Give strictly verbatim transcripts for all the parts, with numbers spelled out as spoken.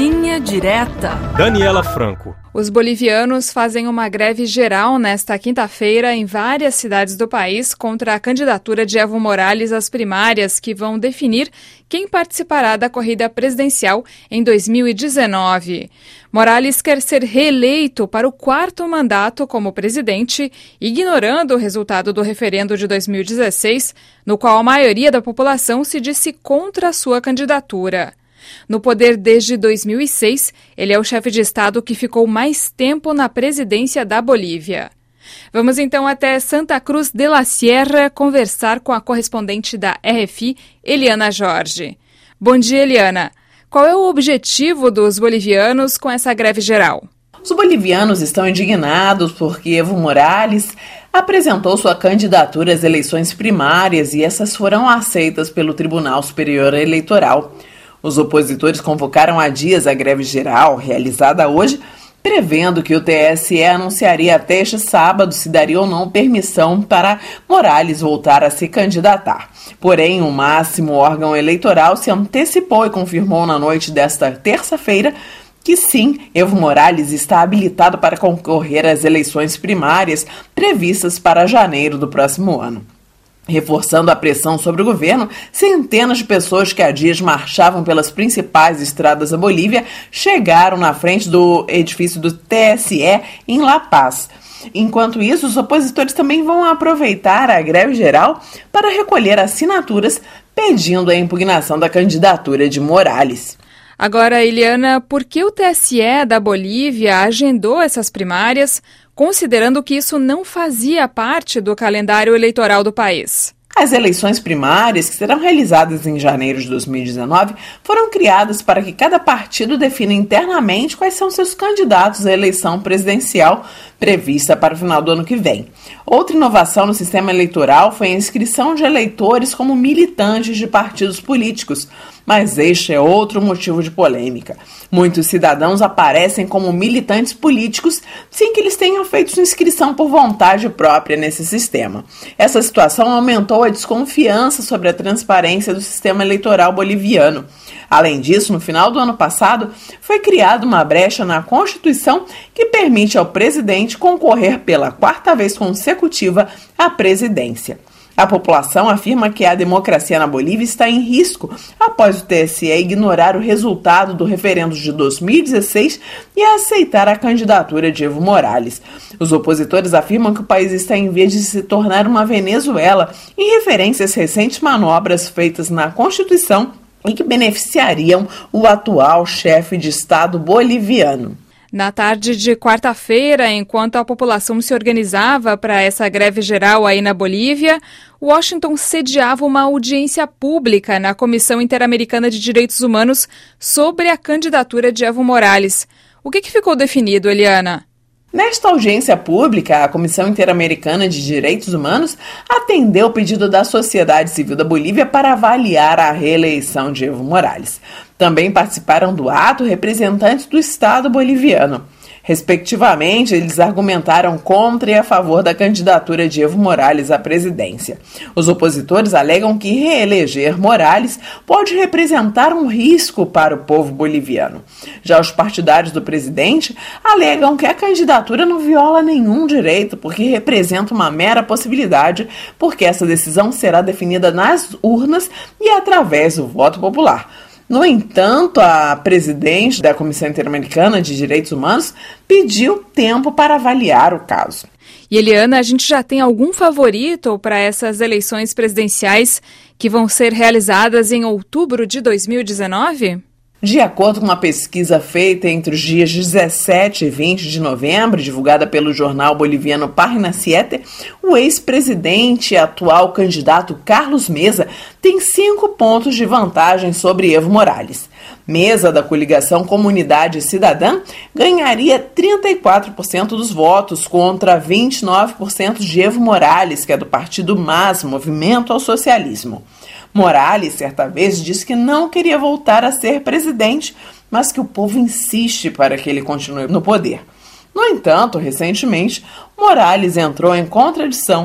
Linha Direta. Daniela Franco. Os bolivianos fazem uma greve geral nesta quinta-feira em várias cidades do país contra a candidatura de Evo Morales às primárias que vão definir quem participará da corrida presidencial em dois mil e dezenove. Morales quer ser reeleito para o quarto mandato como presidente, ignorando o resultado do referendo de dois mil e dezesseis, no qual a maioria da população se disse contra a sua candidatura. No poder desde dois mil e seis, ele é o chefe de Estado que ficou mais tempo na presidência da Bolívia. Vamos então até Santa Cruz de la Sierra conversar com a correspondente da R F I, Eliana Jorge. Bom dia, Eliana. Qual é o objetivo dos bolivianos com essa greve geral? Os bolivianos estão indignados porque Evo Morales apresentou sua candidatura às eleições primárias e essas foram aceitas pelo Tribunal Superior Eleitoral. Os opositores convocaram há dias a greve geral, realizada hoje, prevendo que o T S E anunciaria até este sábado se daria ou não permissão para Morales voltar a se candidatar. Porém, o máximo órgão eleitoral se antecipou e confirmou na noite desta terça-feira que sim, Evo Morales está habilitado para concorrer às eleições primárias previstas para janeiro do próximo ano. Reforçando a pressão sobre o governo, centenas de pessoas que há dias marchavam pelas principais estradas da Bolívia chegaram na frente do edifício do T S E em La Paz. Enquanto isso, os opositores também vão aproveitar a greve geral para recolher assinaturas pedindo a impugnação da candidatura de Morales. Agora, Eliana, por que o T S E da Bolívia agendou essas primárias, considerando que isso não fazia parte do calendário eleitoral do país? As eleições primárias, que serão realizadas em janeiro de dois mil e dezenove, foram criadas para que cada partido defina internamente quais são seus candidatos à eleição presidencial prevista para o final do ano que vem. Outra inovação no sistema eleitoral foi a inscrição de eleitores como militantes de partidos políticos, mas este é outro motivo de polêmica. Muitos cidadãos aparecem como militantes políticos sem que eles tenham feito sua inscrição por vontade própria nesse sistema. Essa situação aumentou a desconfiança sobre a transparência do sistema eleitoral boliviano. Além disso, no final do ano passado, foi criada uma brecha na Constituição que permite ao presidente concorrer pela quarta vez consecutiva à presidência. A população afirma que a democracia na Bolívia está em risco após o T S E ignorar o resultado do referendo de dois mil e dezesseis e aceitar a candidatura de Evo Morales. Os opositores afirmam que o país está em vias de se tornar uma Venezuela, em referência às recentes manobras feitas na Constituição e que beneficiariam o atual chefe de Estado boliviano. Na tarde de quarta-feira, enquanto a população se organizava para essa greve geral aí na Bolívia, Washington sediava uma audiência pública na Comissão Interamericana de Direitos Humanos sobre a candidatura de Evo Morales. O que, que ficou definido, Eliana? Nesta audiência pública, a Comissão Interamericana de Direitos Humanos atendeu o pedido da sociedade civil da Bolívia para avaliar a reeleição de Evo Morales. Também participaram do ato representantes do Estado boliviano. Respectivamente, eles argumentaram contra e a favor da candidatura de Evo Morales à presidência. Os opositores alegam que reeleger Morales pode representar um risco para o povo boliviano. Já os partidários do presidente alegam que a candidatura não viola nenhum direito, porque representa uma mera possibilidade, porque essa decisão será definida nas urnas e através do voto popular. No entanto, a presidente da Comissão Interamericana de Direitos Humanos pediu tempo para avaliar o caso. E, Eliana, a gente já tem algum favorito para essas eleições presidenciais que vão ser realizadas em outubro de dois mil e dezenove? De acordo com uma pesquisa feita entre os dias dezessete e vinte de novembro, divulgada pelo jornal boliviano Página sete, o ex-presidente e atual candidato Carlos Mesa tem cinco pontos de vantagem sobre Evo Morales. Mesa, da coligação Comunidade Cidadã, ganharia trinta e quatro por cento dos votos contra vinte e nove por cento de Evo Morales, que é do partido M A S, Movimento ao Socialismo. Morales, certa vez, disse que não queria voltar a ser presidente, mas que o povo insiste para que ele continue no poder. No entanto, recentemente, Morales entrou em contradição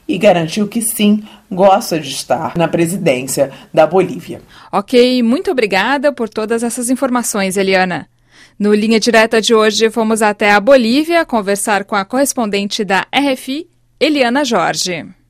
e garantiu que sim, gosta de estar na presidência da Bolívia. Ok, muito obrigada por todas essas informações, Eliana. No Linha Direta de hoje, fomos até a Bolívia conversar com a correspondente da R F I, Eliana Jorge.